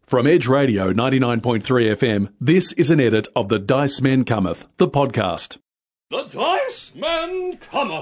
From Edge Radio 99.3 FM, this is an edit of The Dice Men Cometh, the podcast. The Dice Men Cometh!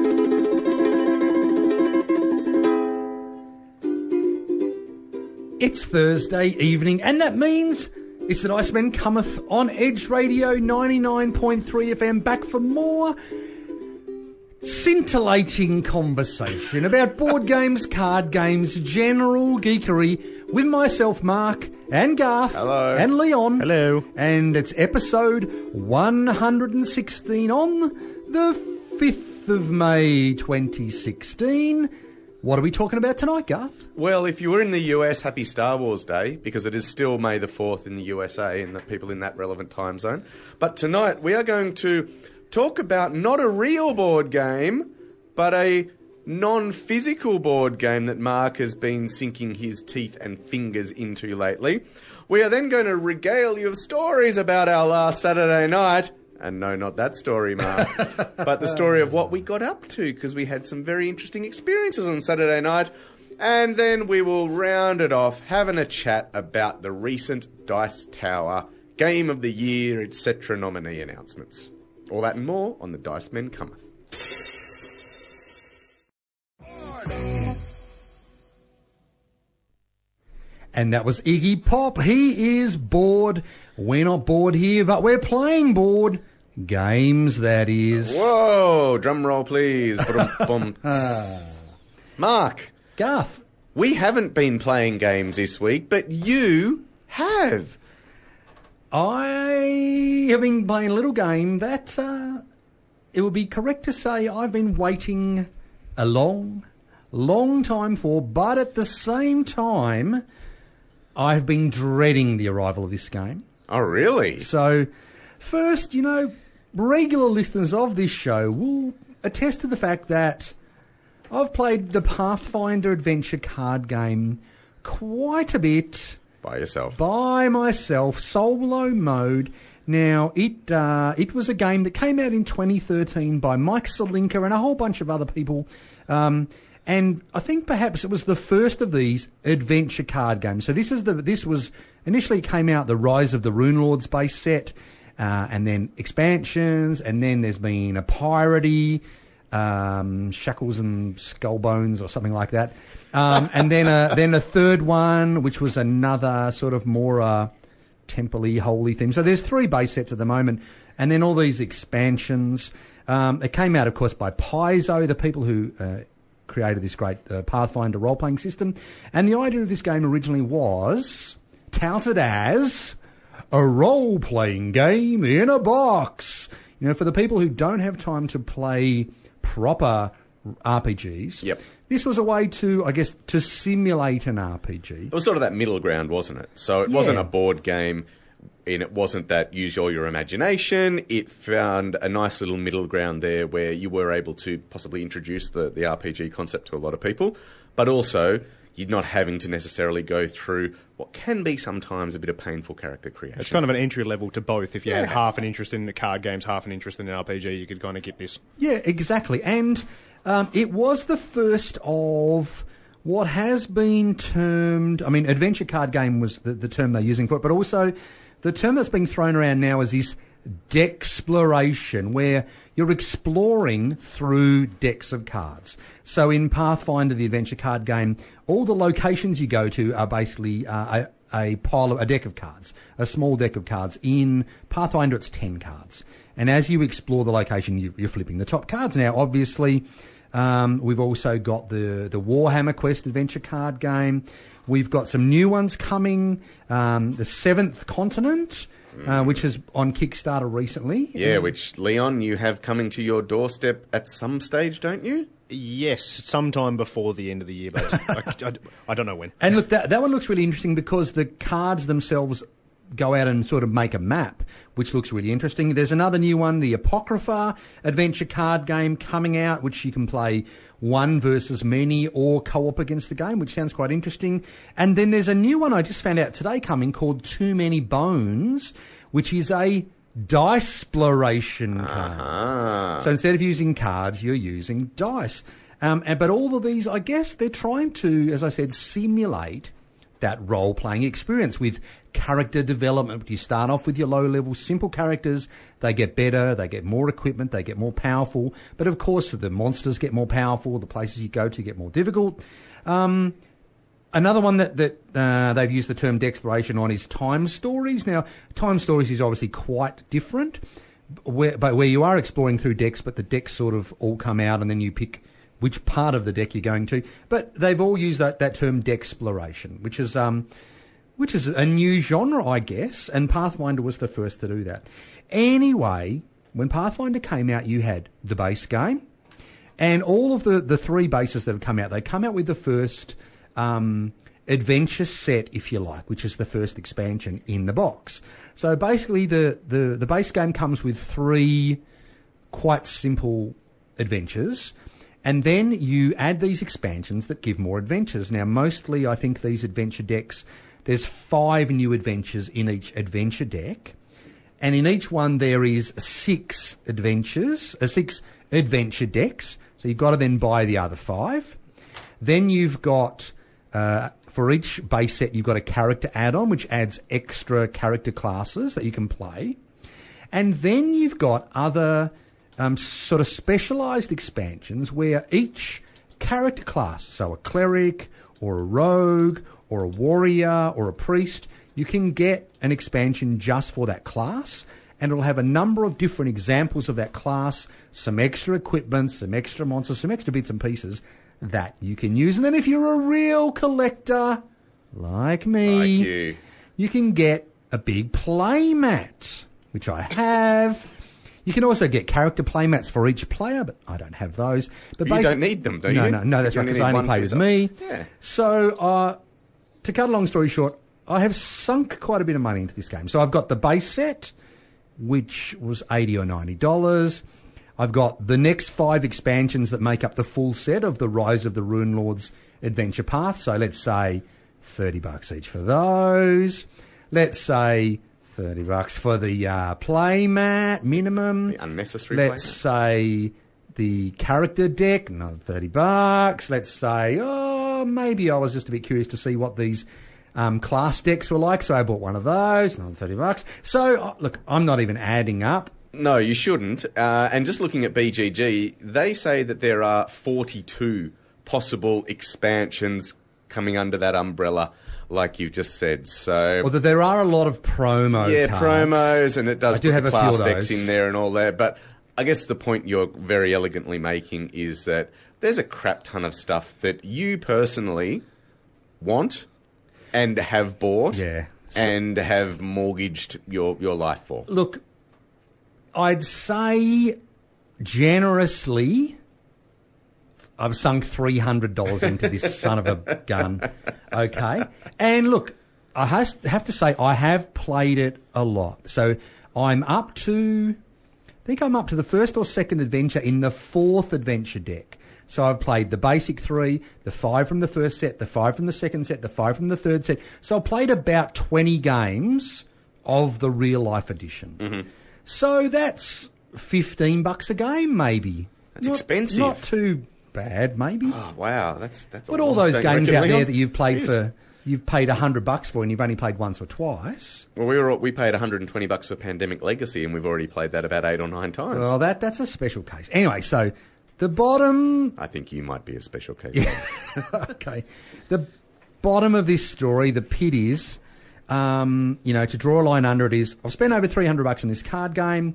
It's Thursday evening, and that means it's The Dice Men Cometh on Edge Radio 99.3 FM, back for more scintillating conversation about board games, card games, general geekery with myself, Mark, and Garth, hello, and Leon. Hello. And it's episode 116 on the 5th of May 2016. What are we talking about tonight, Garth? Well, if you were in the US, happy Star Wars Day, because it is still May the 4th in the USA and the people in that relevant time zone. But tonight we are going to talk about not a real board game, but a non-physical board game that Mark has been sinking his teeth and fingers into lately. We are then going to regale you of stories about our last Saturday night. And no, not that story, Mark, but the story of what we got up to, because we had some very interesting experiences on Saturday night. And then we will round it off having a chat about the recent Dice Tower Game of the Year, etc. nominee announcements. All that and more on The Dice Men Cometh. And that was Iggy Pop. He is bored. We're not bored here, but we're playing board games, that is. Whoa, drum roll please. Mark. Garth. We haven't been playing games this week, but you have. I have been playing a little game that it would be correct to say I've been waiting a long time for, but at the same time, I've been dreading the arrival of this game. Oh, really? So, first, regular listeners of this show will attest to the fact that I've played the Pathfinder adventure card game quite a bit. By yourself? By myself, solo mode. Now, it was a game that came out in 2013 by Mike Salinka and a whole bunch of other people. And I think perhaps it was the first of these adventure card games. So this was initially came out the Rise of the Runelords base set, and then expansions, and then there's been a piratey, Shackles and Skullbones or something like that. And then a third one, which was another sort of more temple-y, holy theme. So there's 3 base sets at the moment, and then all these expansions. It came out, of course, by Paizo, the people who created this great Pathfinder role-playing system. And the idea of this game originally was touted as a role-playing game in a box. For the people who don't have time to play proper RPGs, yep, this was a way to, I guess, to simulate an RPG. It was sort of that middle ground, wasn't it? So it wasn't a board game, and it wasn't that use all your imagination. It found a nice little middle ground there where you were able to possibly introduce the RPG concept to a lot of people, but also you're not having to necessarily go through what can be sometimes a bit of painful character creation. It's kind of an entry level to both. If you had half an interest in the card games, half an interest in an RPG, you could kind of get this. Yeah, exactly. And it was the first of what has been termed, adventure card game was the term they're using for it, but also the term that's being thrown around now is this dexploration, where you're exploring through decks of cards. So in Pathfinder, the adventure card game, all the locations you go to are basically a deck of cards, a small deck of cards. In Pathfinder, it's 10 cards. And as you explore the location, you're flipping the top cards. Now, obviously, we've also got the Warhammer Quest adventure card game. We've got some new ones coming, the Seventh Continent, which is on Kickstarter recently. Yeah, which, Leon, you have coming to your doorstep at some stage, don't you? Yes, sometime before the end of the year, but I don't know when. And look, that one looks really interesting because the cards themselves go out and sort of make a map, which looks really interesting. There's another new one, the Apocrypha adventure card game coming out, which you can play one versus many or co-op against the game, which sounds quite interesting. And then there's a new one I just found out today coming called Too Many Bones, which is a dice-sploration card. So instead of using cards, you're using dice. But all of these, I guess, they're trying to, as I said, simulate that role-playing experience with character development. You start off with your low-level simple characters. They get better. They get more equipment. They get more powerful. But, of course, the monsters get more powerful. The places you go to get more difficult. Another one that they've used the term Dexploration on is Time Stories. Now, Time Stories is obviously quite different, where you are exploring through decks, but the decks sort of all come out and then you pick which part of the deck you're going to. But they've all used that term Dexploration, which is a new genre, I guess, and Pathfinder was the first to do that. Anyway, when Pathfinder came out, you had the base game, and all of the three bases that have come out, they come out with the first adventure set, if you like, which is the first expansion in the box. So basically the base game comes with three quite simple adventures, and then you add these expansions that give more adventures. Now, mostly I think these adventure decks, there's 5 new adventures in each adventure deck, and in each one there is 6 adventure decks, so you've got to then buy the other 5. Then you've got, for each base set, you've got a character add-on, which adds extra character classes that you can play. And then you've got other sort of specialised expansions where each character class, so a cleric or a rogue or a warrior or a priest, you can get an expansion just for that class, and it'll have a number of different examples of that class, some extra equipment, some extra monsters, some extra bits and pieces that you can use. And then if you're a real collector, like me, you can get a big play mat, which I have. You can also get character playmats for each player, but I don't have those. But you don't need them, do you? No, that's right, because I only play with me. Yeah. So, to cut a long story short, I have sunk quite a bit of money into this game. So I've got the base set, which was $80 or $90. I've got the next 5 expansions that make up the full set of the Rise of the Rune Lords Adventure Path. So let's say $30 each for those. Let's say $30 for the playmat minimum. The unnecessary Let's playmat. say the character deck, another $30. Let's say, maybe I was just a bit curious to see what these class decks were like, so I bought one of those, another $30. So, look, I'm not even adding up. No, you shouldn't. And just looking at BGG, they say that there are 42 possible expansions coming under that umbrella, like you just said. So, Although there are a lot of promo cards. Promos, and it does I do put have the a few class of decks those. in there and all that. But I guess the point you're very elegantly making is that there's a crap ton of stuff that you personally want and have bought and have mortgaged your life for. Look, I'd say generously, I've sunk $300 into this son of a gun. Okay. And look, I have to say I have played it a lot. So I'm up to the first or second adventure in the 4th adventure deck. So I've played the basic 3, the 5 from the first set, the 5 from the second set, the 5 from the third set. So I've played about 20 games of the real life edition. Mm-hmm. So that's $15 a game, maybe. That's expensive. Not too bad, maybe. Oh, wow. That's But all those games out there that you've played Jeez. you've paid $100 for and you've only played once or twice. Well, we paid $120 for Pandemic Legacy, and we've already played that about 8 or 9 times. Well, that's a special case. Anyway, so the bottom... I think you might be a special case. Okay. The bottom of this story, the pit is, to draw a line under it is, I've spent over $300 on this card game.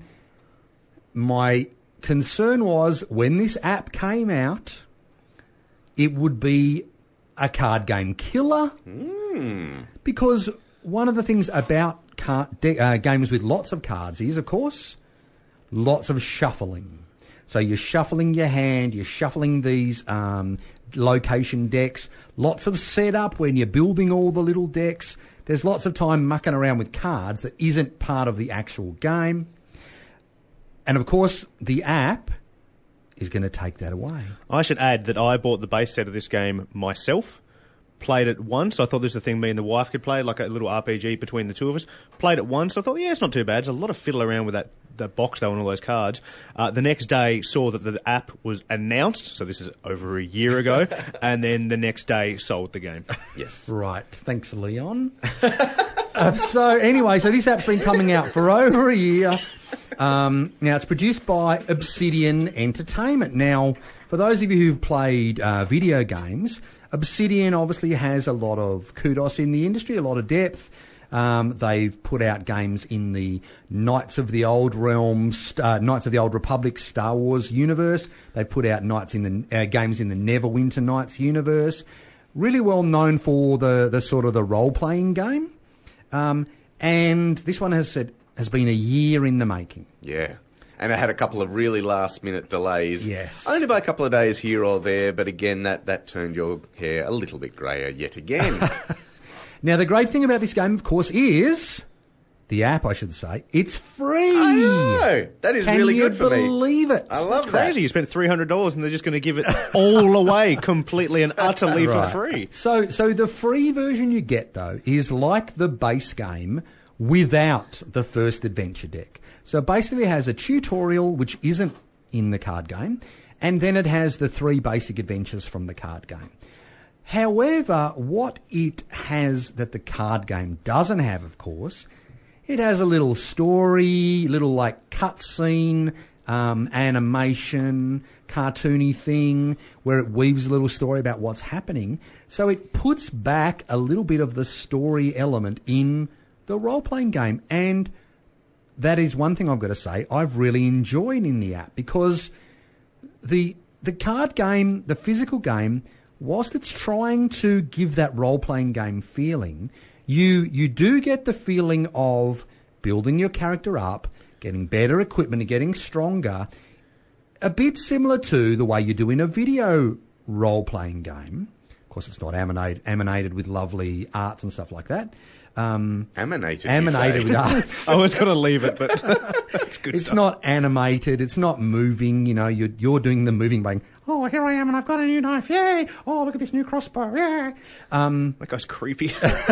My concern was when this app came out, it would be a card game killer. Because one of the things about games with lots of cards is, of course, lots of shuffling. So you're shuffling your hand, you're shuffling these location decks, lots of setup when you're building all the little decks. There's lots of time mucking around with cards that isn't part of the actual game. And, of course, the app is going to take that away. I should add that I bought the base set of this game myself played it once. I thought this was a thing me and the wife could play, like a little RPG between the two of us. Played it once. I thought, yeah, it's not too bad. There's a lot of fiddle around with that box though and all those cards. The next day saw that the app was announced, so this is over a year ago, and then the next day sold the game. Yes. Right. Thanks, Leon. So this app's been coming out for over a year. Now, it's produced by Obsidian Entertainment. Now, for those of you who've played video games, Obsidian obviously has a lot of kudos in the industry, a lot of depth. They've put out games in the Knights of the Old Realms, Knights of the Old Republic Star Wars universe. They've put out games in the Neverwinter Nights universe. Really well known for the sort of the role-playing game. And this one has been a year in the making. Yeah. And it had a couple of really last-minute delays. Yes. Only by a couple of days here or there, but again, that turned your hair a little bit greyer yet again. Now, the great thing about this game, of course, is the app, I should say. It's free. I know. That is really good for me. Can you believe it? I love Crazy. that. You spent $300 and they're just going to give it all away completely and utterly for free. So the free version you get, though, is like the base game without the first adventure deck. So basically it has a tutorial, which isn't in the card game, and then it has the 3 basic adventures from the card game. However, what it has that the card game doesn't have, of course, it has a little story, little like cutscene, animation, cartoony thing where it weaves a little story about what's happening. So it puts back a little bit of the story element in the role-playing game. And that is one thing I've got to say I've really enjoyed in the app, because the card game, the physical game, whilst it's trying to give that role-playing game feeling, you do get the feeling of building your character up, getting better equipment and getting stronger, a bit similar to the way you do in a video role-playing game. Of course, it's not emanated with lovely arts and stuff like that. Emanated with arts. I was going to leave it, but that's good It's stuff. not animated. It's not moving. You know, you're doing the moving by, oh, here I am and I've got a new knife. Yay. Oh, look at this new crossbow. Yay. That guy's creepy.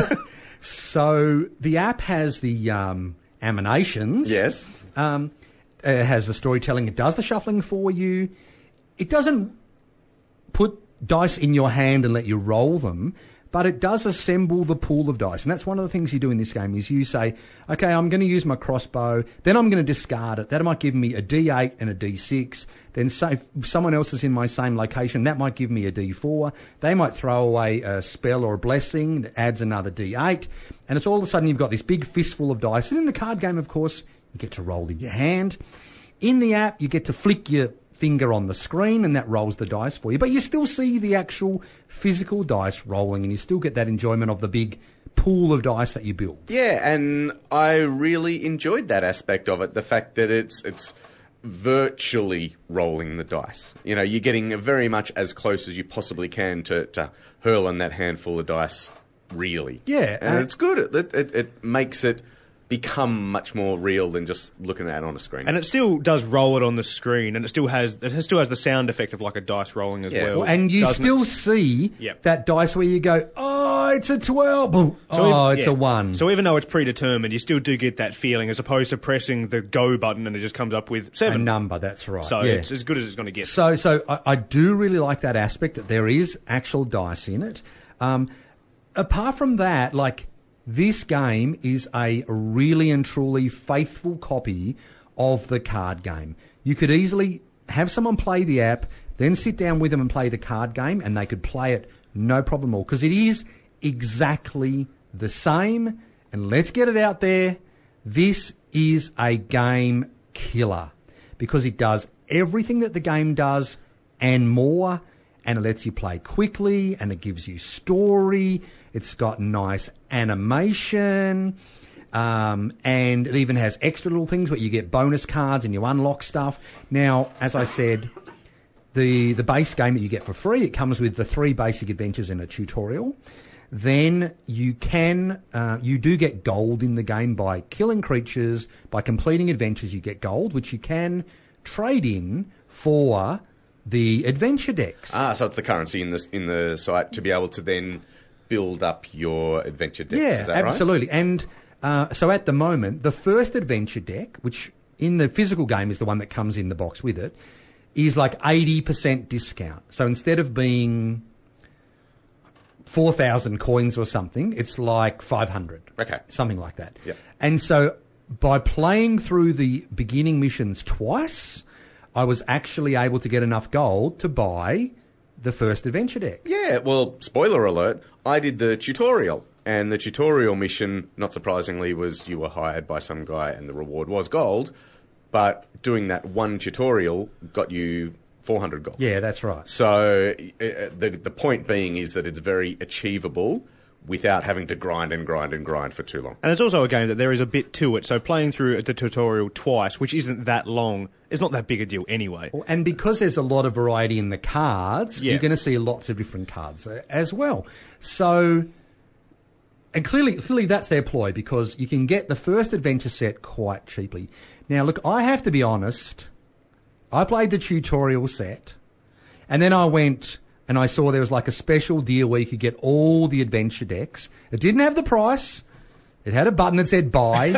So the app has the emanations. Yes. It has the storytelling. It does the shuffling for you. It doesn't put dice in your hand and let you roll them, but it does assemble the pool of dice. And that's one of the things you do in this game is you say, okay, I'm going to use my crossbow, then I'm going to discard it. That might give me a D8 and a D6. Then say if someone else is in my same location, that might give me a D4. They might throw away a spell or a blessing that adds another D8. And it's all of a sudden you've got this big fistful of dice. And in the card game, of course, you get to roll in your hand. In the app, you get to flick your finger on the screen and that rolls the dice for you. But you still see the actual physical dice rolling and you still get that enjoyment of the big pool of dice that you build. Yeah, and I really enjoyed that aspect of it. The fact that it's virtually rolling the dice. You know, you're getting very much as close as you possibly can to hurl on that handful of dice, really. Yeah. And it's good. It makes it become much more real than just looking at it on a screen. And it still does roll it on the screen, and it still has the sound effect of like a dice rolling as well. And you doesn't still it? see Yep. that dice where you go, oh, it's a 12. Boom. It's a 1. So even though it's predetermined, you still do get that feeling as opposed to pressing the go button and it just comes up with a 7. number, that's right. So yeah. it's as good as it's going to get. So I do really like that aspect that there is actual dice in it. Apart from that, like, this game is a really and truly faithful copy of the card game. You could easily have someone play the app, then sit down with them and play the card game, and they could play it no problem at all, because it is exactly the same. And let's get it out there, this is a game killer, because it does everything that the game does and more, and it lets you play quickly, and it gives you story. It's got nice animation, and it even has extra little things where you get bonus cards and you unlock stuff. Now, as I said, the base game that you get for free, it comes with the 3 basic adventures and a tutorial. Then you do get gold in the game by killing creatures, by completing adventures. You get gold, which you can trade in for the adventure decks. So it's the currency in the site to be able to then build up your adventure decks. Yeah, Is that absolutely. And so at the moment, the first adventure deck, which in the physical game is the one that comes in the box with it, is like 80% discount. So instead of being 4,000 coins or something, it's like 500. Okay. Something like that. Yep. And so by playing through the beginning missions twice, I was actually able to get enough gold to buy the first adventure deck. Yeah, well, spoiler alert, I did the tutorial. And the tutorial mission, not surprisingly, was you were hired by some guy and the reward was gold. But doing that one tutorial got you 400 gold. Yeah, that's right. So the point being is that it's very achievable without having to grind and grind and grind for too long. And it's also a game that there is a bit to it, so playing through the tutorial twice, which isn't that long, is not that big a deal anyway. And because there's a lot of variety in the cards, you're going to see lots of different cards as well. So, and clearly that's their ploy, because you can get the first adventure set quite cheaply. Now, look, I have to be honest, I played the tutorial set, and then I went and I saw there was like a special deal where you could get all the adventure decks. It didn't have the price. It had a button that said buy.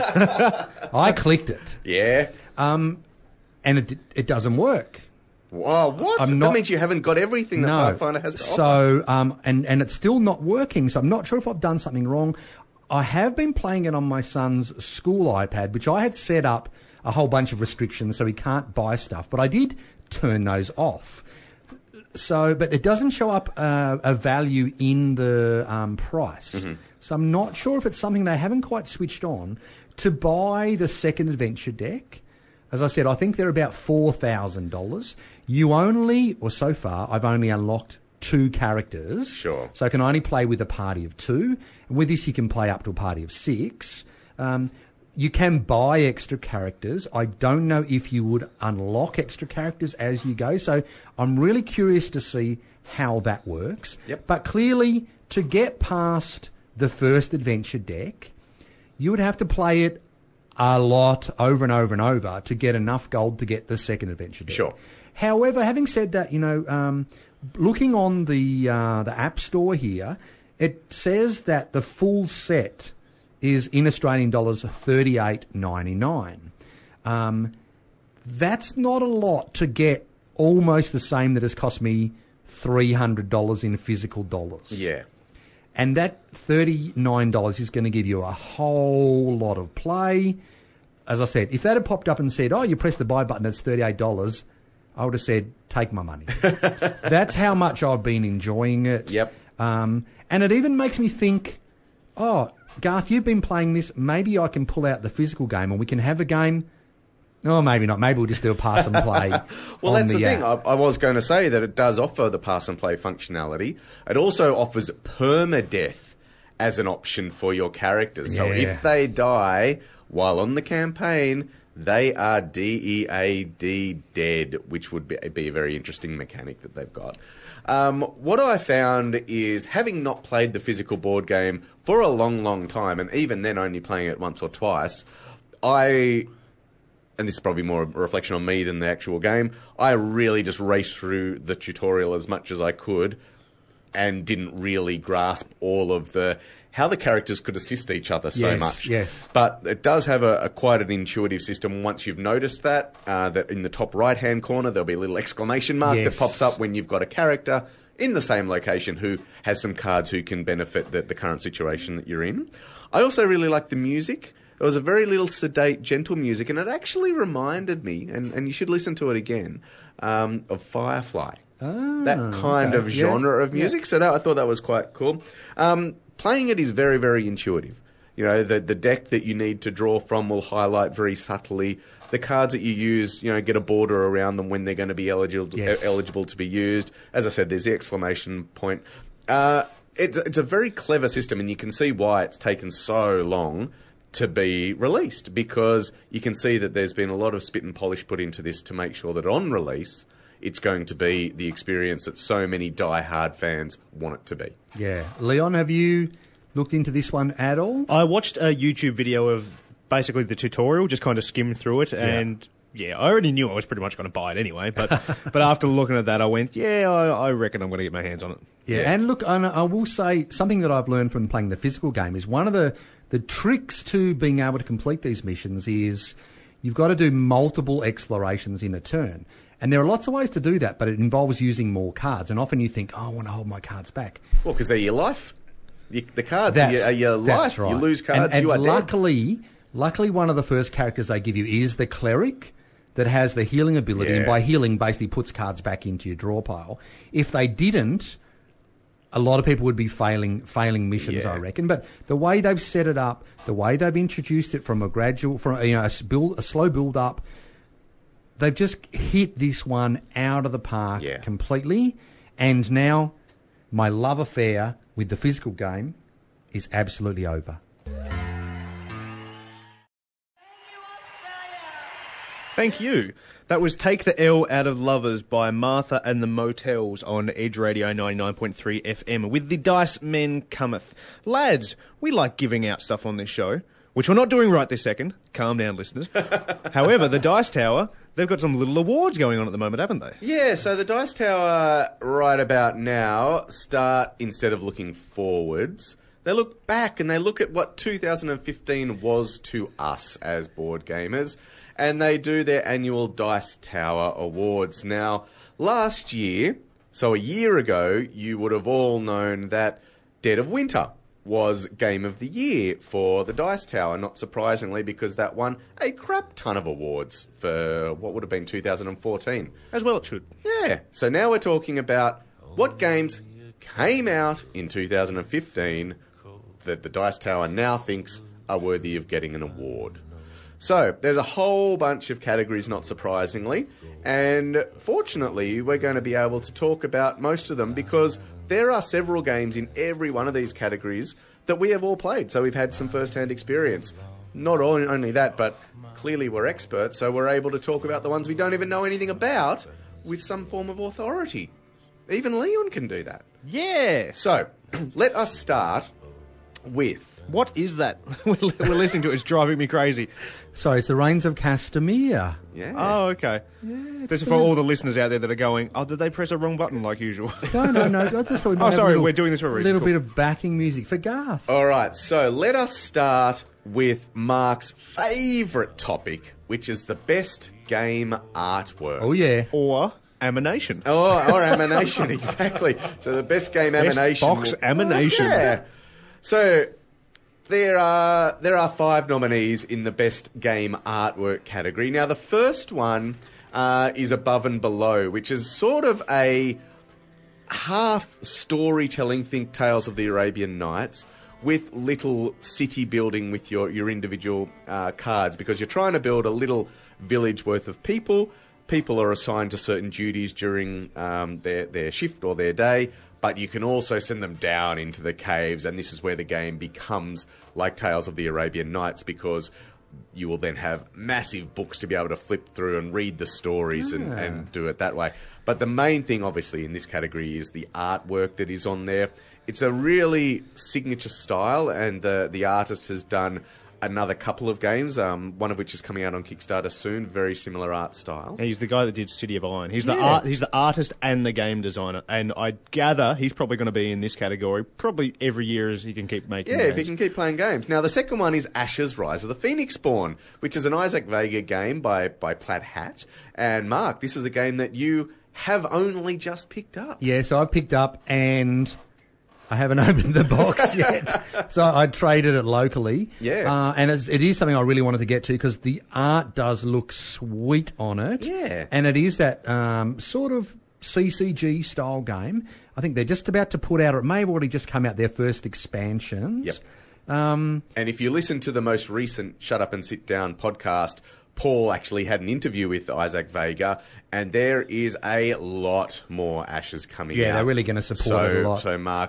I clicked it. Yeah. And it doesn't work. Wow, what? That means you haven't got everything that Pathfinder has to offer. So, and it's still not working, so I'm not sure if I've done something wrong. I have been playing it on my son's school iPad, which I had set up a whole bunch of restrictions so he can't buy stuff, but I did turn those off. So, but it doesn't show up a value in the price. Mm-hmm. So I'm not sure if it's something they haven't quite switched on. To buy the second adventure deck, as I said, I think they're about $4,000. You only, or so far, I've only unlocked 2 characters. Sure. So I can only play with a party of 2. And with this, you can play up to a party of 6. You can buy extra characters. I don't know if you would unlock extra characters as you go. So I'm really curious to see how that works. Yep. But clearly, to get past the first adventure deck, you would have to play it a lot over and over and over to get enough gold to get the second adventure deck. Sure. However, having said that, looking on the App Store here, it says that the full set is in Australian dollars $38.99. That's not a lot to get almost the same that has cost me $300 in physical dollars. Yeah. And that $39 is going to give you a whole lot of play. As I said, if that had popped up and said, oh, you press the buy button, that's $38, I would have said, take my money. That's how much I've been enjoying it. Yep. And it even makes me think, oh, Garth, you've been playing this. Maybe I can pull out the physical game and we can have a game. Oh, maybe not. Maybe we'll just do a pass and play. Well, that's the thing. I was going to say that it does offer the pass and play functionality. It also offers permadeath as an option for your characters. So if they die while on the campaign, they are DEAD dead, which would be a very interesting mechanic that they've got. What I found is, having not played the physical board game for a long, long time, and even then only playing it once or twice, and this is probably more a reflection on me than the actual game, I really just raced through the tutorial as much as I could and didn't really grasp all of how the characters could assist each other so much. Yes. But it does have a quite an intuitive system once you've noticed that in the top right-hand corner there'll be a little exclamation mark that pops up when you've got a character in the same location who has some cards who can benefit the current situation that you're in. I also really like the music. It was a very little sedate, gentle music, and it actually reminded me, and you should listen to it again, of Firefly. That kind of genre of music. So I thought that was quite cool. Playing it is very, very intuitive. You know, the deck that you need to draw from will highlight very subtly. The cards that you use, get a border around them when they're going to be eligible to be used. As I said, there's the exclamation point. It's a very clever system, and you can see why it's taken so long to be released, because you can see that there's been a lot of spit and polish put into this to make sure that on release it's going to be the experience that so many die-hard fans want it to be. Yeah. Leon, have you looked into this one at all? I watched a YouTube video of basically the tutorial, just kind of skimmed through it, and Yeah, I already knew I was pretty much going to buy it anyway, but after looking at that, I went, I reckon I'm going to get my hands on it. Yeah, and look, I will say something that I've learned from playing the physical game is one of the tricks to being able to complete these missions is you've got to do multiple explorations in a turn. And there are lots of ways to do that, but it involves using more cards. And often you think, I want to hold my cards back. Well, because they're your life. The cards are your life. That's right. You lose cards, and you are luckily, one of the first characters they give you is the cleric that has the healing ability, and by healing basically puts cards back into your draw pile. If they didn't, a lot of people would be failing missions, I reckon. But the way they've set it up, the way they've introduced it from a slow build up, they've just hit this one out of the park completely. And now my love affair with the physical game is absolutely over. Thank you. That was Take the L Out of Lovers by Martha and the Motels on Edge Radio 99.3 FM with The Dice Men Cometh. Lads, we like giving out stuff on this show, which we're not doing right this second. Calm down, listeners. However, the Dice Tower, they've got some little awards going on at the moment, haven't they? Yeah, so the Dice Tower right about now start, instead of looking forwards, they look back and they look at what 2015 was to us as board gamers. And they do their annual Dice Tower Awards. Now, last year, so a year ago, you would have all known that Dead of Winter was Game of the Year for the Dice Tower, not surprisingly, because that won a crap ton of awards for what would have been 2014. As well it should. Yeah. So now we're talking about what games came out in 2015 that the Dice Tower now thinks are worthy of getting an award. So, there's a whole bunch of categories, not surprisingly, and fortunately, we're going to be able to talk about most of them because there are several games in every one of these categories that we have all played, so we've had some first-hand experience. Not only that, but clearly we're experts, so we're able to talk about the ones we don't even know anything about with some form of authority. Even Leon can do that. Yeah. So, let us start with... What is that? We're listening to it. It's driving me crazy. So it's the Reigns of Castamere. Yeah. Oh, okay. Yeah, this is for all the listeners out there that are going, did they press a wrong button like usual? No. I just thought we might have we're doing this for a reason. A little bit of backing music for Garth. All right, so let us start with Mark's favourite topic, which is the best game artwork. Oh, yeah. Or Amination. Or Amination, exactly. So the best game Amination. Best box Amination. Yeah. So... There are 5 nominees in the Best Game Artwork category. Now, the first one is Above and Below, which is sort of a half storytelling, think Tales of the Arabian Nights, with little city building with your individual cards, because you're trying to build a little village worth of people. People are assigned to certain duties during their shift or their day, but you can also send them down into the caves, and this is where the game becomes like Tales of the Arabian Nights, because you will then have massive books to be able to flip through and read the stories and do it that way. But the main thing, obviously, in this category is the artwork that is on there. It's a really signature style, and the artist has done another couple of games, one of which is coming out on Kickstarter soon, very similar art style. He's the guy that did City of Iron. He's the artist and the game designer, and I gather he's probably going to be in this category probably every year as he can keep making games. If he can keep playing games. Now, the second one is Ashes: Rise of the Phoenix Spawn, which is an Isaac Vega game by Plaid Hat. And Mark, this is a game that you have only just picked up. Yeah, so I picked up and... I haven't opened the box yet, so I traded it locally. Yeah. And it is something I really wanted to get to because the art does look sweet on it. Yeah. And it is that sort of CCG style game. I think they're just about to put out, or it may have already just come out, their first expansions. Yep. And if you listen to the most recent Shut Up and Sit Down podcast, Paul actually had an interview with Isaac Vega, and there is a lot more Ashes coming out. Yeah, they're really going to support it a lot. So, Mark...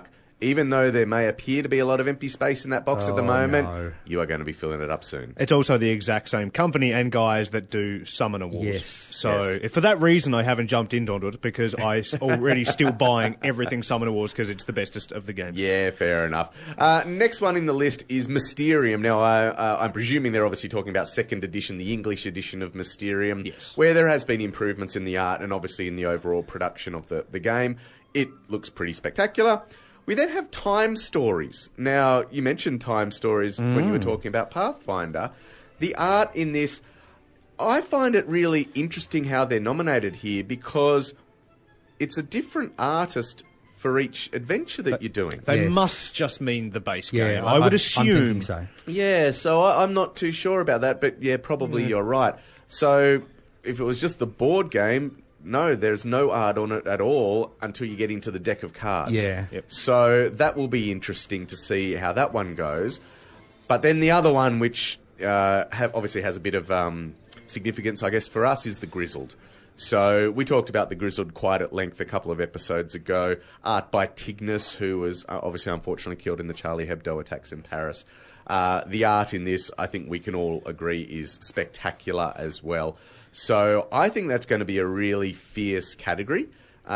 even though there may appear to be a lot of empty space in that box at the moment, no. you are going to be filling it up soon. It's also the exact same company and guys that do Summoner Wars. Yes. So for that reason, I haven't jumped into it because I already still buying everything Summoner Wars because it's the bestest of the games. Yeah, fair enough. Next one in the list is Mysterium. Now, I'm presuming they're obviously talking about second edition, the English edition of Mysterium, Yes. where there has been improvements in the art and obviously in the overall production of the game. It looks pretty spectacular. We then have Time Stories. Now, you mentioned Time Stories when you were talking about Pathfinder. The art in this, I find it really interesting how they're nominated here because it's a different artist for each adventure that you're doing. They Yes. must just mean the base Yeah, game. I would I'm assume. thinking so. Yeah, so I'm not too sure about that, but yeah, probably you're right. So if it was just the board game, no, there's no art on it at all until you get into the deck of cards. Yeah. Yep. So that will be interesting to see how that one goes. But then the other one, which obviously has a bit of significance, I guess, for us, is the Grizzled. So we talked about the Grizzled quite at length a couple of episodes ago. Art by Tignes, who was obviously unfortunately killed in the Charlie Hebdo attacks in Paris. The art in this, I think we can all agree, is spectacular as well. So I think that's going to be a really fierce category.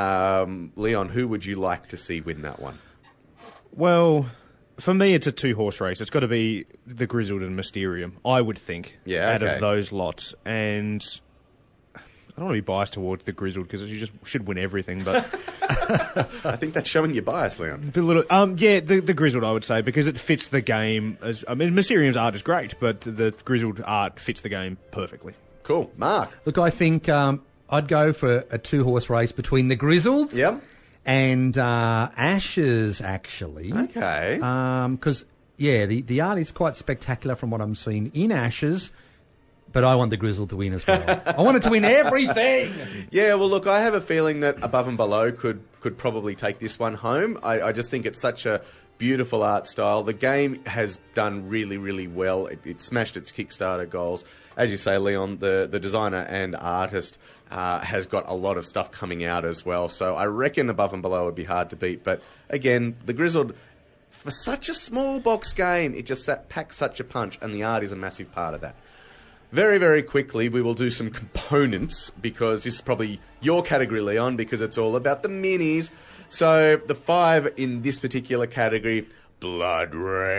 Leon, who would you like to see win that one? Well, for me, it's a two-horse race. It's got to be the Grizzled and Mysterium, I would think, Yeah, out okay. of those lots. And I don't want to be biased towards the Grizzled because you just should win everything, but I think that's showing your bias, Leon. the Grizzled, I would say, because it fits the game. Mysterium's art is great, but the Grizzled art fits the game perfectly. Cool. Mark? Look, I think I'd go for a two-horse race between the Grizzled Yep. and Ashes, actually. Okay. Because, the art is quite spectacular from what I'm seeing in Ashes, but I want the Grizzled to win as well. I want it to win everything! Yeah, well, look, I have a feeling that Above and Below could probably take this one home. I just think it's such a beautiful art style. The game has done really, really well. It smashed its Kickstarter goals. As you say, Leon, the designer and artist has got a lot of stuff coming out as well. So I reckon Above and Below would be hard to beat. But again, the Grizzled, for such a small box game, it just packs such a punch, and the art is a massive part of that. Very, very quickly, we will do some components, because this is probably your category, Leon, because it's all about the minis. So, the 5 in this particular category, Blood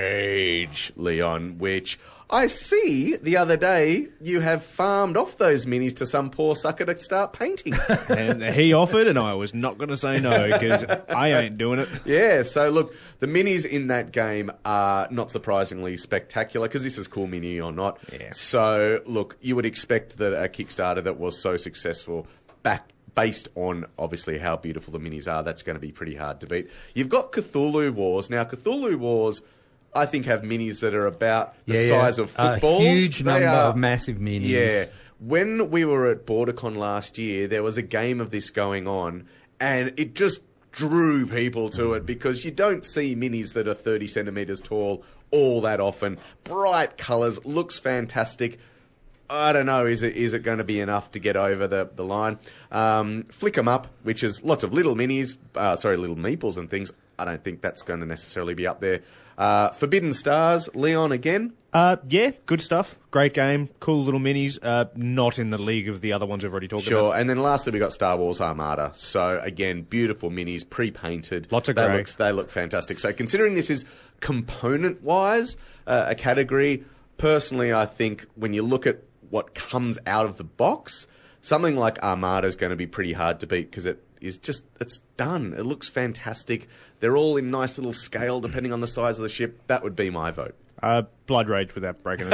Rage, Leon, which I see the other day you have farmed off those minis to some poor sucker to start painting. And he offered, and I was not going to say no, because I ain't doing it. Yeah, so look, the minis in that game are not surprisingly spectacular, because this is Cool Mini or not. Yeah. So, look, you would expect that a Kickstarter that was so successful, based on, obviously, how beautiful the minis are, that's going to be pretty hard to beat. You've got Cthulhu Wars. Now, Cthulhu Wars, I think, have minis that are about the size of footballs. A huge They number are- of massive minis. Yeah. When we were at BorderCon last year, there was a game of this going on, and it just drew people to it, because you don't see minis that are 30 centimetres tall all that often. Bright colours, looks fantastic. I don't know, is it going to be enough to get over the line? Flick 'em Up, which is lots of little minis, little meeples and things. I don't think that's going to necessarily be up there. Forbidden Stars, Leon again. Yeah, good stuff. Great game. Cool little minis. Not in the league of the other ones we've already talked Sure, about. and then lastly we got Star Wars Armada. So again, beautiful minis, pre-painted. Lots of they grey. They look fantastic. So considering this is component-wise a category, personally I think when you look at what comes out of the box, something like Armada is going to be pretty hard to beat, because it's done. It looks fantastic. They're all in nice little scale depending on the size of the ship. That would be my vote. Blood Rage without breaking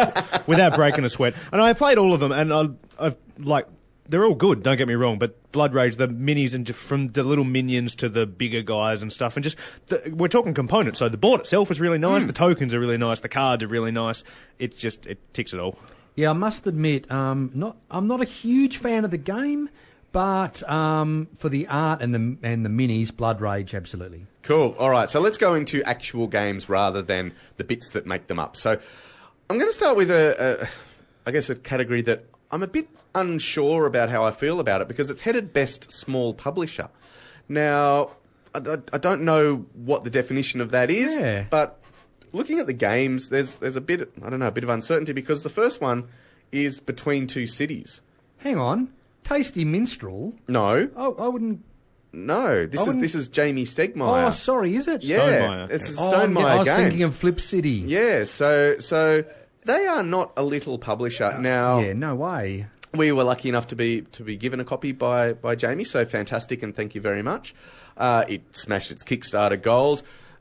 a sweat. And I played all of them, and I've they're all good. Don't get me wrong, but Blood Rage, the minis, and from the little minions to the bigger guys and stuff, and just we're talking components. So the board itself is really nice. The tokens are really nice. The cards are really nice. It ticks it all. Yeah, I must admit, I'm not a huge fan of the game, but for the art and the minis, Blood Rage, absolutely. Cool. All right. So let's go into actual games rather than the bits that make them up. So I'm going to start with a category that I'm a bit unsure about how I feel about it, because it's headed Best Small Publisher. Now, I don't know what the definition of that is, Yeah. but looking at the games, there's a bit, I don't know, a bit of uncertainty because the first one is between two cities. Hang on. Tasty Minstrel? No, Oh, I wouldn't... no, this is Jamie Stegmaier. Oh, sorry, is it? yeah, Stonemaier, it's a Oh, Stonemaier I was Games. thinking of Flip City. Yeah, so they are not a little publisher now. Yeah, no way. We were lucky enough to be given a copy by Jamie, so fantastic, and thank you very much. It smashed its Kickstarter goals.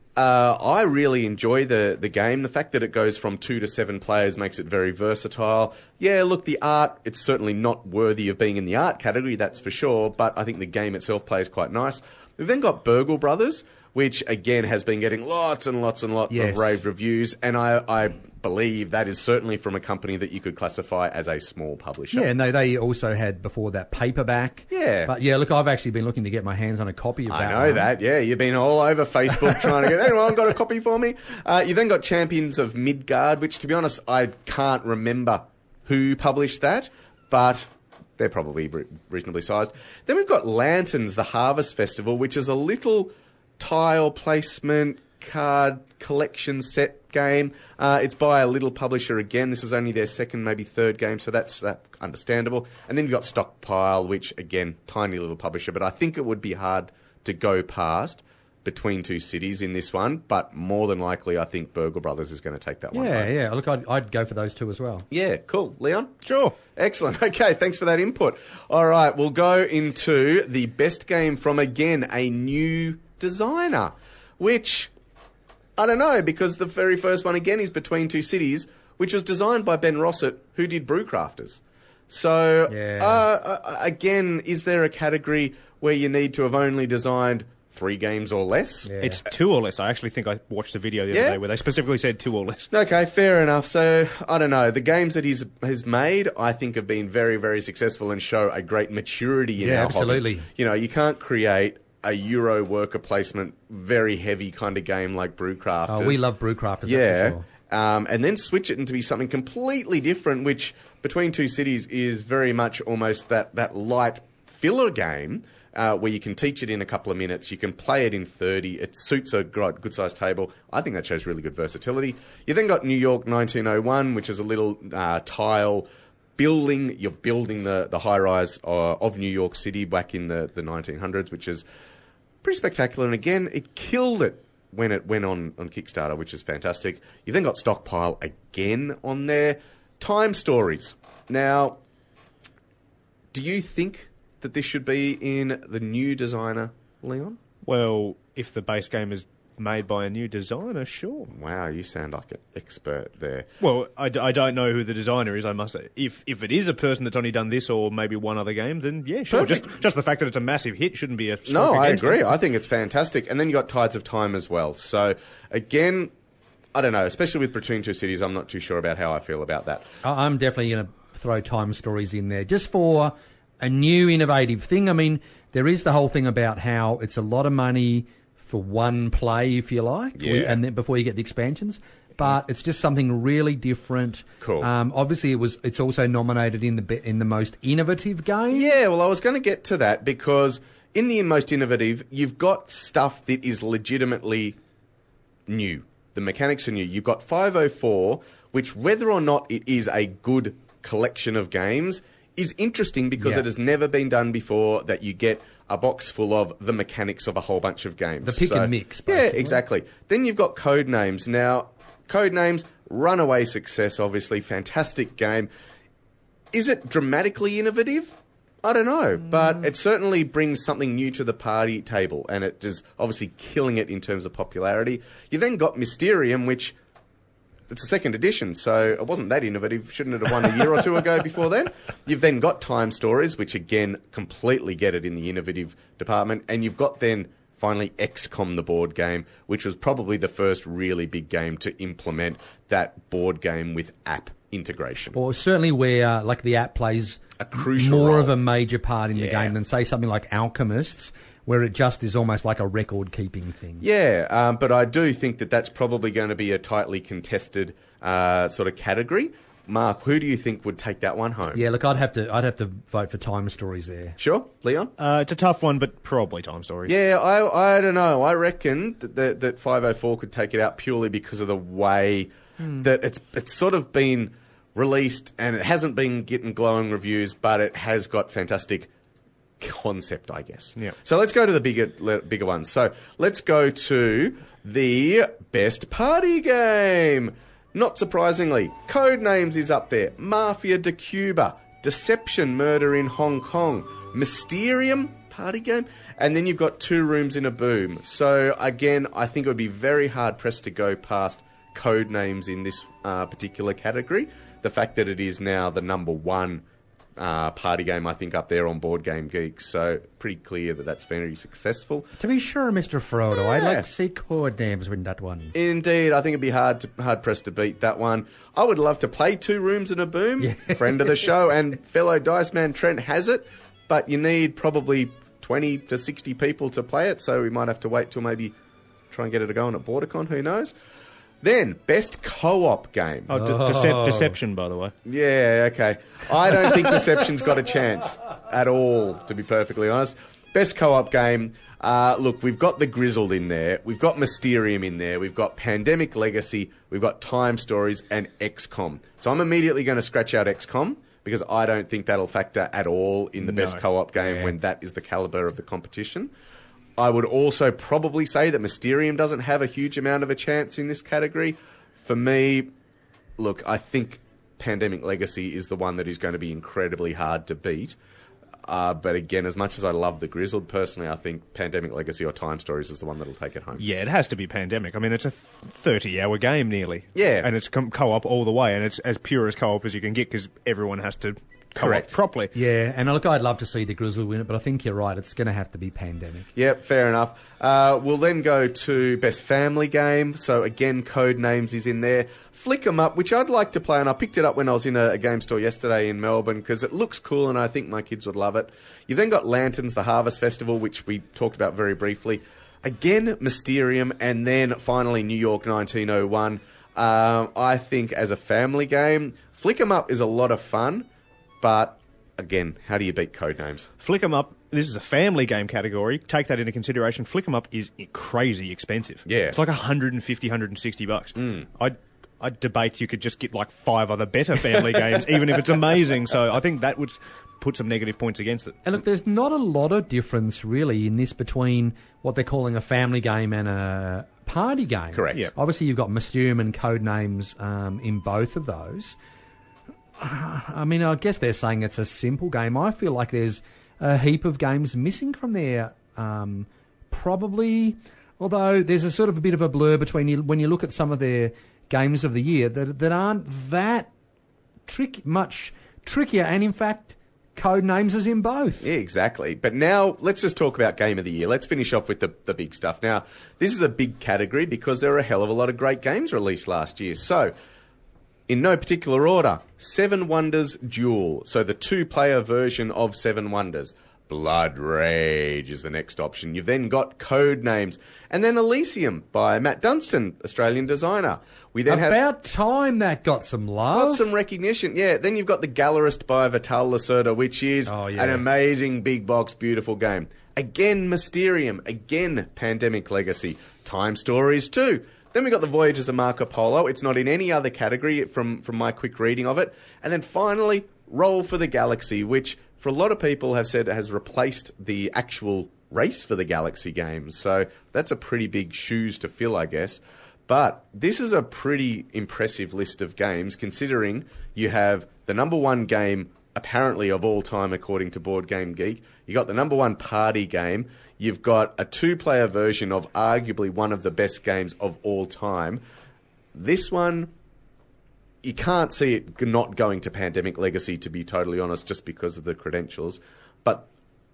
I really enjoy the game. The fact that it goes from 2 to 7 players makes it very versatile. Yeah, look, the art, it's certainly not worthy of being in the art category, that's for sure, but I think the game itself plays quite nice. We've then got Burgle Brothers, which again has been getting lots and lots and lots Yes. of rave reviews, and I believe that is certainly from a company that you could classify as a small publisher. Yeah, and they also had before that paperback. Yeah. But yeah, look, I've actually been looking to get my hands on a copy of that. I know one. that, yeah. You've been all over Facebook trying to get, anyone got a copy for me? You then got Champions of Midgard, which, to be honest, I can't remember who published that, but they're probably reasonably sized. Then we've got Lanterns, the Harvest Festival, which is a little tile placement card collection set game. It's by a little publisher again. This is only their second, maybe third game, so that's understandable. And then you've got Stockpile, which, again, tiny little publisher, but I think it would be hard to go past between two cities in this one, but more than likely, I think Burgle Brothers is going to take that one. Yeah, home. yeah. Look, I'd go for those two as well. Yeah, cool. Leon? Sure. Excellent. Okay, thanks for that input. All right, we'll go into the best game from, again, a new designer, which, I don't know, because the very first one, again, is Between Two Cities, which was designed by Ben Rossett, who did Brewcrafters. So, again, is there a category where you need to have only designed 3 games or less? Yeah. It's 2 or less. I actually think I watched a video the other Yeah? day where they specifically said 2 or less. Okay, fair enough. So, I don't know. The games that he's made, I think, have been very, very successful and show a great maturity in Yeah, our absolutely. hobby. You know, you can't create a Euro worker placement, very heavy kind of game like Brewcrafters. Oh, we love Brewcrafters, Yeah. that's for sure. And then switch it into be something completely different, which Between Two Cities is very much almost that light filler game where you can teach it in a couple of minutes, you can play it in 30, it suits a good-sized table. I think that shows really good versatility. You then got New York 1901, which is a little tile building. You're building the high-rise of New York City back in the 1900s, which is pretty spectacular. And again, it killed it when it went on Kickstarter, which is fantastic. You've then got Stockpile again on there. Time Stories. Now, do you think that this should be in the new designer, Leon? Well, if the base game is made by a new designer, sure. Wow, you sound like an expert there. Well, I don't know who the designer is, I must say. If it is a person that's only done this or maybe one other game, then yeah, sure. Perfect. Just the fact that it's a massive hit shouldn't be a strike No, I against agree. it. I think it's fantastic. And then you got Tides of Time as well. So, again, I don't know, especially with Between Two Cities, I'm not too sure about how I feel about that. I'm definitely going to throw Time Stories in there just for a new innovative thing. I mean, there is the whole thing about how it's a lot of money for one play, if you like, Yeah. and then before you get the expansions. But it's just something really different. Cool. Obviously, it's also nominated in the most innovative game. Yeah, well, I was going to get to that because in the most innovative, you've got stuff that is legitimately new. The mechanics are new. You've got 504, which, whether or not it is a good collection of games, is interesting because Yeah. it has never been done before that you get a box full of the mechanics of a whole bunch of games. The pick and mix, Yeah, basically. exactly. Then you've got Codenames. Now, Codenames, runaway success, obviously, fantastic game. Is it dramatically innovative? I don't know, but it certainly brings something new to the party table, and it is obviously killing it in terms of popularity. You then got Mysterium, which it's a second edition, so it wasn't that innovative. Shouldn't it have won a year or two ago before then? You've then got Time Stories, which again completely get it in the innovative department, and you've got then finally XCOM, the board game, which was probably the first really big game to implement that board game with app integration. Or certainly where like the app plays A crucial more role. of a major part in the Yeah. game than say something like Alchemists, where it just is almost like a record-keeping thing. Yeah, but I do think that that's probably going to be a tightly contested sort of category. Mark, who do you think would take that one home? Yeah, look, I'd have to vote for Time Stories there. Sure, Leon? It's a tough one, but probably Time Stories. Yeah, I don't know. I reckon that 504 could take it out purely because of the way that it's sort of been released, and it hasn't been getting glowing reviews, but it has got fantastic concept, I guess. Yeah. So let's go to the bigger ones. So let's go to the best party game. Not surprisingly, Codenames is up there. Mafia de Cuba, Deception, Murder in Hong Kong, Mysterium, party game, and then you've got Two Rooms in a Boom. So again, I think it would be very hard pressed to go past Codenames in this particular category. The fact that it is now the number one party game, I think, up there on Board Game Geek. So pretty clear that that's very successful. To be sure, Mr. Frodo, I'd Yeah. like to see Codenames win that one. Indeed, I think it'd be hard pressed to beat that one. I would love to play Two Rooms in a Boom. Yeah. Friend of the show and fellow Dice Man Trent has it, but you need probably 20 to 60 people to play it, so we might have to wait till maybe try and get it going at BorderCon, who knows. Then, best co-op game. Deception, by the way. Yeah, okay. I don't think Deception's got a chance at all, to be perfectly honest. Best co-op game. Look, we've got The Grizzled in there. We've got Mysterium in there. We've got Pandemic Legacy. We've got Time Stories and XCOM. So I'm immediately going to scratch out XCOM because I don't think that'll factor at all in the best co-op game when that is the caliber of the competition. I would also probably say that Mysterium doesn't have a huge amount of a chance in this category. For me, look, I think Pandemic Legacy is the one that is going to be incredibly hard to beat. But again, as much as I love The Grizzled, personally, I think Pandemic Legacy or Time Stories is the one that'll take it home. Yeah, it has to be Pandemic. I mean, it's a 30-hour game nearly. Yeah. And it's co-op all the way, and it's as pure as co-op as you can get because everyone has to co-op Correct. properly. Yeah, and look, I'd love to see the Grizzly win it, but I think you're right. It's going to have to be Pandemic. Yep, fair enough. We'll then go to Best Family Game. So again, Codenames is in there. Flick 'em Up, which I'd like to play, and I picked it up when I was in a game store yesterday in Melbourne because it looks cool and I think my kids would love it. You've then got Lanterns, the Harvest Festival, which we talked about very briefly. Again, Mysterium, and then finally New York 1901. I think as a family game, Flick 'em Up is a lot of fun. But, again, how do you beat Codenames? Flick 'em Up, this is a family game category. Take that into consideration. Flick 'em Up is crazy expensive. Yeah. It's like $150, $160. I'd debate you could just get like 5 other better family games, even if it's amazing. So I think that would put some negative points against it. And look, there's not a lot of difference really in this between what they're calling a family game and a party game. Correct. Yeah. Obviously, you've got Mysterium and Codenames in both of those. I mean, I guess they're saying it's a simple game. I feel like there's a heap of games missing from there. Probably, although there's a sort of a bit of a blur between you when you look at some of their games of the year that aren't that much trickier. And in fact, Codenames is in both. Yeah, exactly. But now, let's just talk about Game of the Year. Let's finish off with the big stuff. Now, this is a big category because there are a hell of a lot of great games released last year. So, in no particular order, Seven Wonders Duel. So the 2-player version of Seven Wonders. Blood Rage is the next option. You've then got Codenames. And then Elysium by Matt Dunstan, Australian designer. We then About time that got some love. got some recognition. Yeah, then you've got The Gallerist by Vital Lacerda, which is an amazing big box, beautiful game. Again, Mysterium. Again, Pandemic Legacy. Time Stories too. Then we got The Voyages of Marco Polo. It's not in any other category from my quick reading of it. And then finally, Roll for the Galaxy, which for a lot of people have said has replaced the actual Race for the Galaxy games. So that's a pretty big shoes to fill, I guess. But this is a pretty impressive list of games, considering you have the number one game, apparently of all time, according to Board Game Geek. You got the number one party game. You've got a 2-player version of arguably one of the best games of all time. This one, you can't see it not going to Pandemic Legacy, to be totally honest, just because of the credentials. But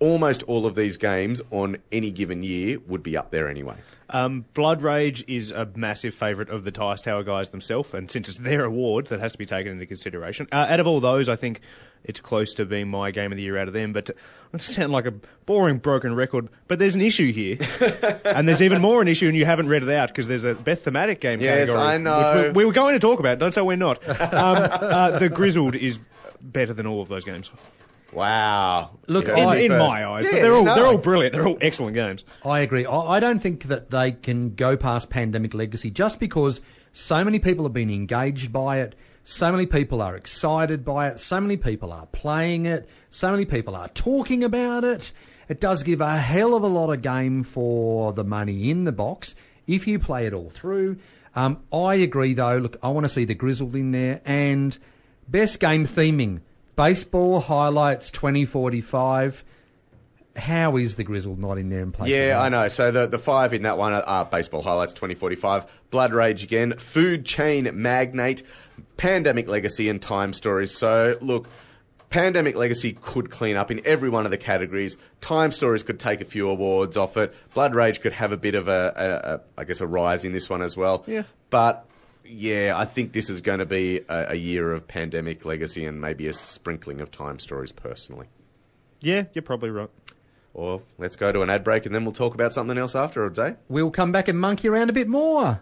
almost all of these games on any given year would be up there anyway. Blood Rage is a massive favourite of the Dice Tower guys themselves, and since it's their award, that has to be taken into consideration. Out of all those, I think it's close to being my game of the year out of them, but I sound like a boring, broken record, but there's an issue here. And there's even more an issue, and you haven't read it out, because there's a Beth thematic game Yes, category. I know. Which we were going to talk about, don't say we're not. The Grizzled is better than all of those games. Wow. Look, You heard me In first. my eyes. Yeah, But they're all brilliant. They're all excellent games. I agree. I don't think that they can go past Pandemic Legacy just because so many people have been engaged by it, so many people are excited by it, so many people are playing it, so many people are talking about it. It does give a hell of a lot of game for the money in the box if you play it all through. I agree, though. Look, I want to see the Grizzled in there. And best game theming. Baseball Highlights 2045. How is the Grizzled not in there in place? Yeah, I know. So the five in that one are Baseball Highlights 2045, Blood Rage again, Food Chain Magnate, Pandemic Legacy, and Time Stories. So, look, Pandemic Legacy could clean up in every one of the categories. Time Stories could take a few awards off it. Blood Rage could have a bit of a rise in this one as well. Yeah. But yeah, I think this is going to be a year of Pandemic Legacy and maybe a sprinkling of Time Stories personally. Yeah, you're probably right. Or let's go to an ad break and then we'll talk about something else afterwards, eh? We'll come back and monkey around a bit more.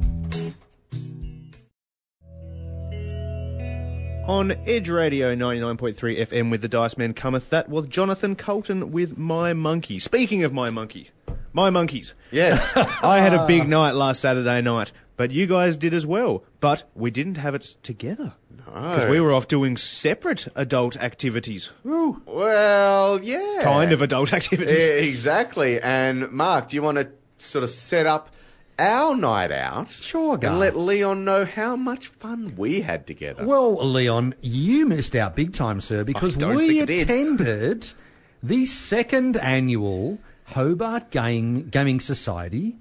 On Edge Radio 99.3 FM with the Dice Man cometh, that was Jonathan Colton with My Monkey. Speaking of My Monkey, My Monkeys. Yes. I had a big night last Saturday night, but you guys did as well. But we didn't have it together. Because we were off doing separate adult activities. Woo. Well, yeah. Kind of adult activities. Yeah, exactly. And Mark, do you want to sort of set up our night out? Sure, Garth. And let Leon know how much fun we had together. Well, Leon, you missed out big time, sir, because I don't we think I did. attended the second annual Hobart Gaming Society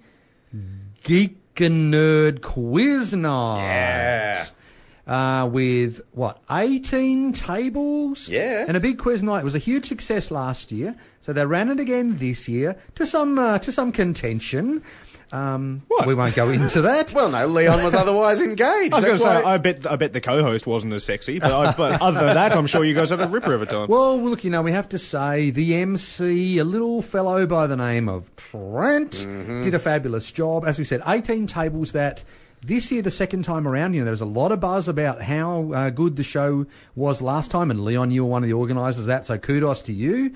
Geek and Nerd Quiz Night. Yeah. With, 18 tables? Yeah. And a big quiz night. It was a huge success last year, so they ran it again this year to some contention. What? We won't go into that. Well, no, Leon was otherwise engaged. I was going to That's say, why- I bet the co-host wasn't as sexy, but other than that, I'm sure you guys had a ripper of a time. Well, look, we have to say the MC, a little fellow by the name of Trent, did a fabulous job. As we said, 18 tables that this year, the second time around, there was a lot of buzz about how good the show was last time, and Leon, you were one of the organisers of that, so kudos to you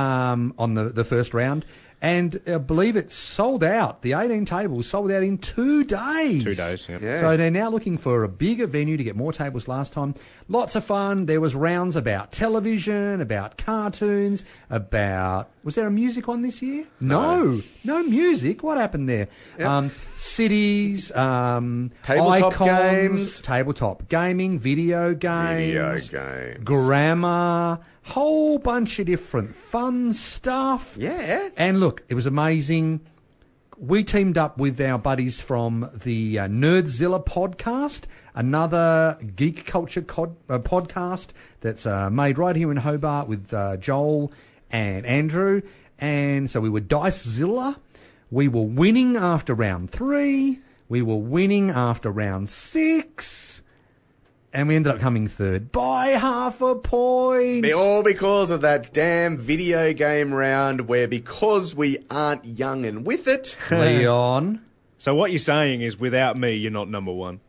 on the first round. And I believe it sold out. The 18 tables sold out in 2 days. 2 days, yep. Yeah. So they're now looking for a bigger venue to get more tables last time. Lots of fun. There was rounds about television, about cartoons, about... Was there a music one this year? No music. What happened there? Yep. Cities, Tabletop icons, games. tabletop gaming, video games, games. grammar, whole bunch of different fun stuff. Yeah. And look, it was amazing. We teamed up with our buddies from the Nerdzilla podcast, another geek culture podcast that's made right here in Hobart with Joel and Andrew. And so we were Dicezilla. We were winning after round 3. We were winning after round 6. And we ended up coming third by half a point. All because of that damn video game round where because we aren't young and with it... Leon. So what you're saying is, without me, you're not number one.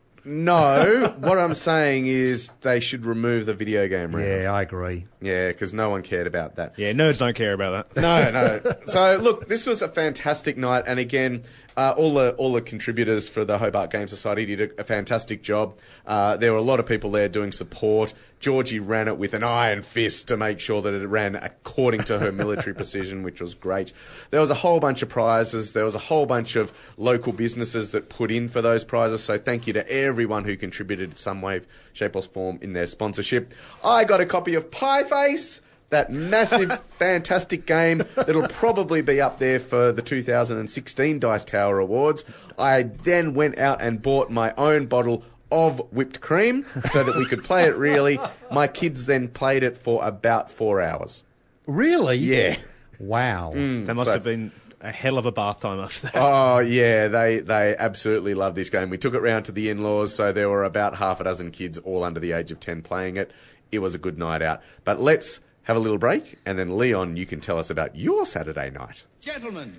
No, what I'm saying is they should remove the video game round. Yeah, I agree. Yeah, because no one cared about that. Yeah, nerds don't care about that. No. So, look, this was a fantastic night, and again, all the contributors for the Hobart Game Society did a fantastic job. There were a lot of people there doing support. Georgie ran it with an iron fist to make sure that it ran according to her military precision, which was great. There was a whole bunch of prizes. There was a whole bunch of local businesses that put in for those prizes, so thank you to everyone who contributed in some way, shape or form in their sponsorship. I got a copy of Pie Face, that massive, fantastic game that'll probably be up there for the 2016 Dice Tower Awards. I then went out and bought my own bottle of whipped cream so that we could play it really. My kids then played it for about 4 hours. Really? Yeah. Wow. They must have been a hell of a bath time after that. Oh, yeah, they absolutely loved this game. We took it round to the in-laws, so there were about half a dozen kids all under the age of 10 playing it. It was a good night out. But let's have a little break, and then, Leon, you can tell us about your Saturday night. Gentlemen,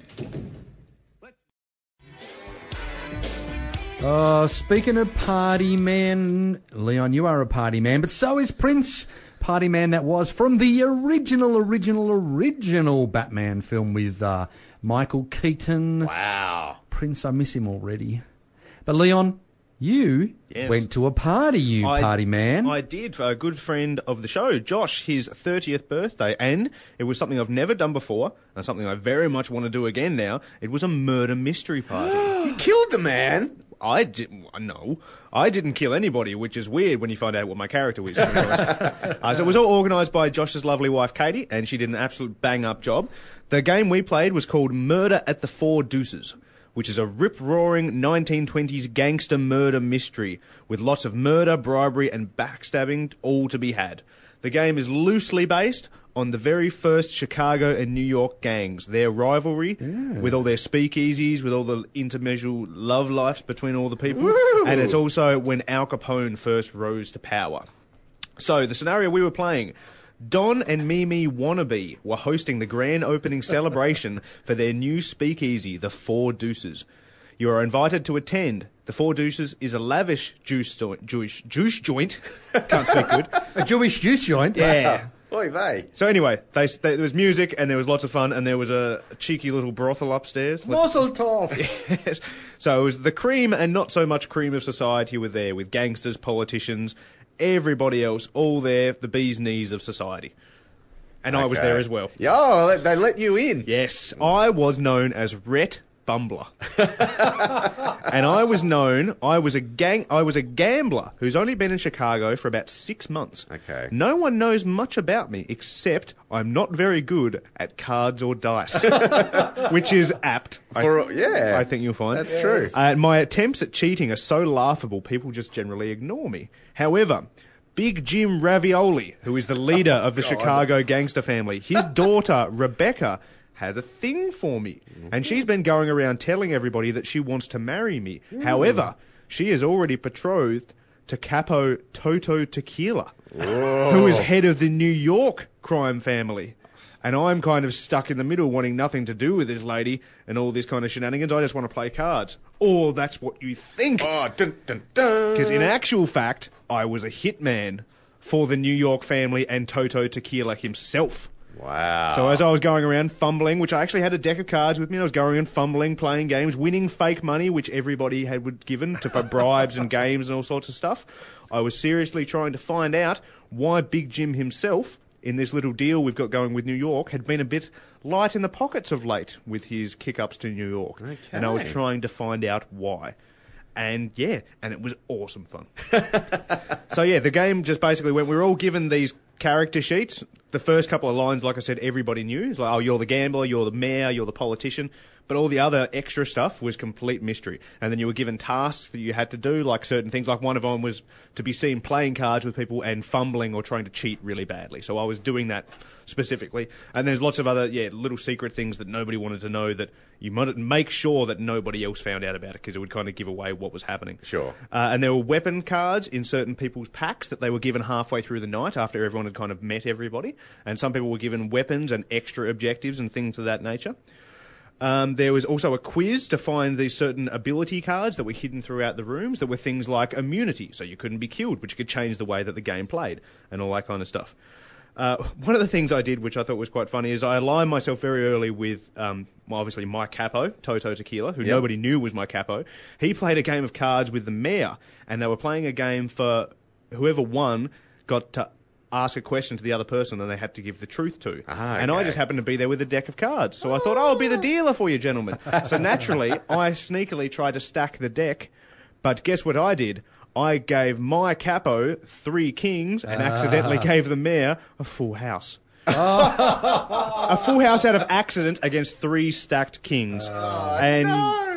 Speaking of party man, Leon, you are a party man, but so is Prince. Party man that was from the original Batman film with Michael Keaton. Wow. Prince, I miss him already. But Leon, you went to a party, party man. I did. A good friend of the show, Josh, his 30th birthday, and it was something I've never done before, and something I very much want to do again now. It was a murder mystery party. You killed the man. I didn't kill anybody, which is weird when you find out what my character was. So it was all organised by Josh's lovely wife, Katie, and she did an absolute bang-up job. The game we played was called Murder at the Four Deuces, which is a rip-roaring 1920s gangster murder mystery with lots of murder, bribery and backstabbing all to be had. The game is loosely based on the very first Chicago and New York gangs, their rivalry with all their speakeasies, with all the intermedial love lives between all the people. Woo! And it's also when Al Capone first rose to power. So the scenario we were playing, Don and Mimi Wannabe were hosting the grand opening celebration for their new speakeasy, the Four Deuces. You are invited to attend. The Four Deuces is a lavish juice joint. Can't speak good. A Jewish juice joint? Yeah. Oy vey. So anyway, there was music and there was lots of fun and there was a cheeky little brothel upstairs. Mazel tov. Yes. So it was the cream and not so much cream of society were there with gangsters, politicians, everybody else, all there, the bee's knees of society. And I was there as well. Oh, they let you in. Yes. I was known as Rhett Bumbler. And I was a gambler who's only been in Chicago for about 6 months. Okay. No one knows much about me except I'm not very good at cards or dice, which is apt. I think you'll find. That's true. My attempts at cheating are so laughable, people just generally ignore me. However, Big Jim Ravioli, who is the leader of the Chicago gangster family, his daughter, Rebecca, has a thing for me. And she's been going around telling everybody that she wants to marry me. However, she is already betrothed to Capo Toto Tequila, who is head of the New York crime family. And I'm kind of stuck in the middle, wanting nothing to do with this lady and all this kind of shenanigans. I just want to play cards. Or that's what you think. Oh, dun, dun, dun. Because in actual fact, I was a hitman for the New York family and Toto Tequila himself. Wow. So as I was going around fumbling, which I actually had a deck of cards with me, and I was going around fumbling, playing games, winning fake money, which everybody had given to for bribes and games and all sorts of stuff, I was seriously trying to find out why Big Jim himself, in this little deal we've got going with New York, had been a bit light in the pockets of late with his kick-ups to New York. Okay. And I was trying to find out why. And it was awesome fun. So the game just basically went, we were all given these character sheets. The first couple of lines, like I said, everybody knew. It's like, oh, you're the gambler, you're the mayor, you're the politician. But all the other extra stuff was complete mystery. And then you were given tasks that you had to do, like certain things. Like one of them was to be seen playing cards with people and fumbling or trying to cheat really badly. So I was doing that specifically. And there's lots of other, little secret things that nobody wanted to know that you might make sure that nobody else found out about it because it would kind of give away what was happening. Sure. And there were weapon cards in certain people's packs that they were given halfway through the night after everyone had kind of met everybody. And some people were given weapons and extra objectives and things of that nature. There was also a quiz to find these certain ability cards that were hidden throughout the rooms that were things like immunity, so you couldn't be killed, which could change the way that the game played, and all that kind of stuff. One of the things I did, which I thought was quite funny, is I aligned myself very early with, obviously, my capo, Toto Tequila, who nobody knew was my capo. He played a game of cards with the mayor, and they were playing a game for whoever won got to ask a question to the other person and they had to give the truth to. And I just happened to be there with a deck of cards. So I thought, I'll be the dealer for you, gentlemen. So naturally, I sneakily tried to stack the deck, but guess what I did? I gave my capo 3 kings and accidentally gave the mayor a full house. A full house out of accident against 3 stacked kings.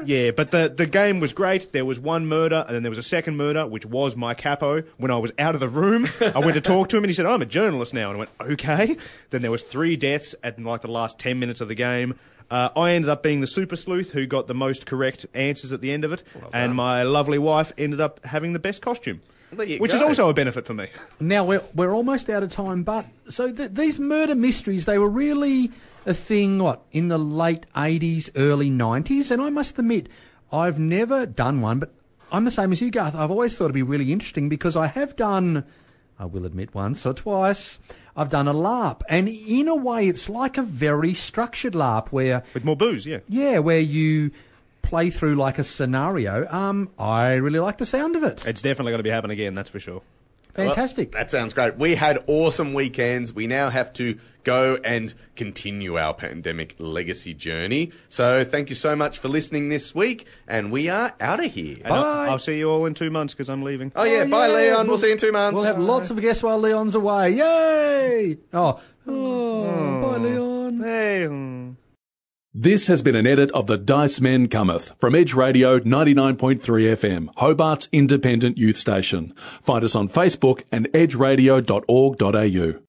Yeah, but the game was great. There was one murder, and then there was a second murder, which was my capo. When I was out of the room, I went to talk to him, and he said, I'm a journalist now. And I went, okay. Then there was 3 deaths at like the last 10 minutes of the game. I ended up being the super sleuth who got the most correct answers at the end of it, and my lovely wife ended up having the best costume, which is also a benefit for me. Now, we're almost out of time, but so these murder mysteries, they were really a thing, in the late 80s, early 90s, and I must admit, I've never done one, but I'm the same as you, Garth. I've always thought it'd be really interesting because I have done, I will admit once or twice, I've done a LARP, and in a way it's like a very structured LARP where... With more booze, yeah. Yeah, where you play through like a scenario. I really like the sound of it. It's definitely going to be happening again, that's for sure. Fantastic. Well, that sounds great. We had awesome weekends. We now have to go and continue our pandemic legacy journey. So thank you so much for listening this week, and we are out of here. And I'll see you all in 2 months because I'm leaving. Oh, yeah. Bye, Leon. We'll see you in 2 months. We'll have lots of guests while Leon's away. Yay! Bye, Leon. Hey. This has been an edit of The Dice Men Cometh from Edge Radio 99.3 FM, Hobart's independent youth station. Find us on Facebook and edgeradio.org.au.